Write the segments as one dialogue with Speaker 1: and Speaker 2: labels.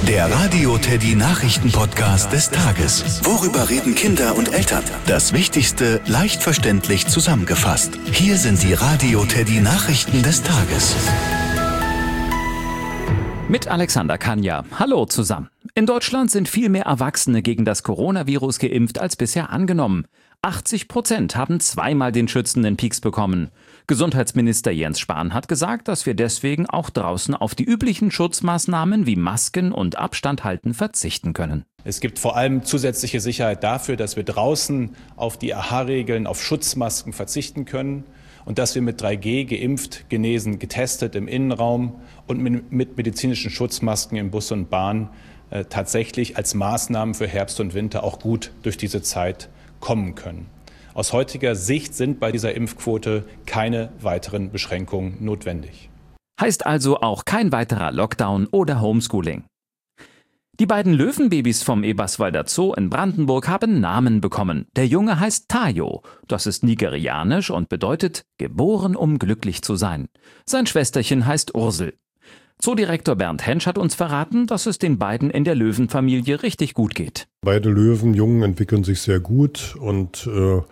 Speaker 1: Der Radio Teddy Nachrichten-Podcast des Tages. Worüber reden Kinder und Eltern? Das Wichtigste leicht verständlich zusammengefasst. Hier sind die Radio Teddy Nachrichten des Tages.
Speaker 2: Mit Alexander Kania. Hallo zusammen. In Deutschland sind viel mehr Erwachsene gegen das Coronavirus geimpft als bisher angenommen. 80% haben zweimal den schützenden Pieks bekommen. Gesundheitsminister Jens Spahn hat gesagt, dass wir deswegen auch draußen auf die üblichen Schutzmaßnahmen wie Masken und Abstand halten verzichten können.
Speaker 3: Es gibt vor allem zusätzliche Sicherheit dafür, dass wir draußen auf die AHA-Regeln, auf Schutzmasken verzichten können und dass wir mit 3G geimpft, genesen, getestet im Innenraum und mit medizinischen Schutzmasken in Bus und Bahn tatsächlich als Maßnahmen für Herbst und Winter auch gut durch diese Zeit kommen können. Aus heutiger Sicht sind bei dieser Impfquote keine weiteren Beschränkungen notwendig.
Speaker 2: Heißt also auch kein weiterer Lockdown oder Homeschooling. Die beiden Löwenbabys vom Eberswalder Zoo in Brandenburg haben Namen bekommen. Der Junge heißt Tayo. Das ist nigerianisch und bedeutet geboren, um glücklich zu sein. Sein Schwesterchen heißt Ursel. Zoodirektor Bernd Hensch hat uns verraten, dass es den beiden in der Löwenfamilie richtig gut geht.
Speaker 4: Beide Löwenjungen entwickeln sich sehr gut und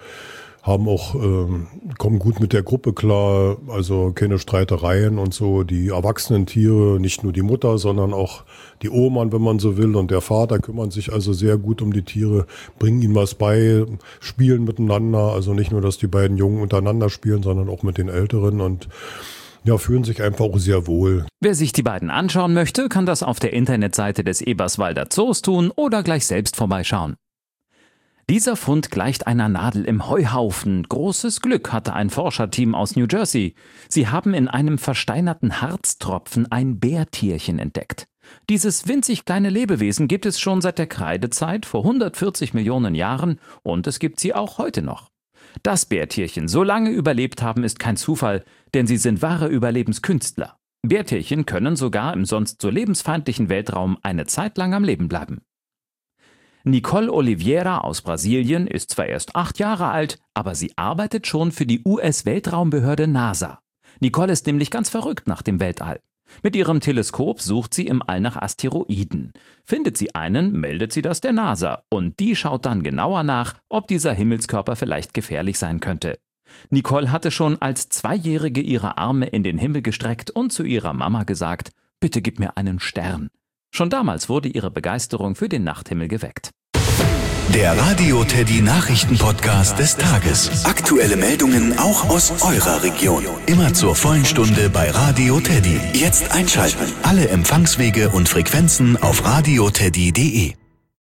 Speaker 4: kommen gut mit der Gruppe klar, also keine Streitereien und so. Die erwachsenen Tiere, nicht nur die Mutter, sondern auch die Oma, wenn man so will, und der Vater kümmern sich also sehr gut um die Tiere, bringen ihnen was bei, spielen miteinander. Also nicht nur, dass die beiden Jungen untereinander spielen, sondern auch mit den Älteren und fühlen sich einfach auch sehr wohl.
Speaker 2: Wer sich die beiden anschauen möchte, kann das auf der Internetseite des Eberswalder Zoos tun oder gleich selbst vorbeischauen. Dieser Fund gleicht einer Nadel im Heuhaufen. Großes Glück hatte ein Forscherteam aus New Jersey. Sie haben in einem versteinerten Harztropfen ein Bärtierchen entdeckt. Dieses winzig kleine Lebewesen gibt es schon seit der Kreidezeit vor 140 Millionen Jahren und es gibt sie auch heute noch. Dass Bärtierchen so lange überlebt haben, ist kein Zufall, denn sie sind wahre Überlebenskünstler. Bärtierchen können sogar im sonst so lebensfeindlichen Weltraum eine Zeit lang am Leben bleiben. Nicole Oliveira aus Brasilien ist zwar erst 8 Jahre alt, aber sie arbeitet schon für die US-Weltraumbehörde NASA. Nicole ist nämlich ganz verrückt nach dem Weltall. Mit ihrem Teleskop sucht sie im All nach Asteroiden. Findet sie einen, meldet sie das der NASA und die schaut dann genauer nach, ob dieser Himmelskörper vielleicht gefährlich sein könnte. Nicole hatte schon als 2-Jährige ihre Arme in den Himmel gestreckt und zu ihrer Mama gesagt, bitte gib mir einen Stern. Schon damals wurde ihre Begeisterung für den Nachthimmel geweckt.
Speaker 1: Der Radio Teddy Nachrichten-Podcast des Tages. Aktuelle Meldungen auch aus eurer Region. Immer zur vollen Stunde bei Radio Teddy. Jetzt einschalten. Alle Empfangswege und Frequenzen auf radioteddy.de.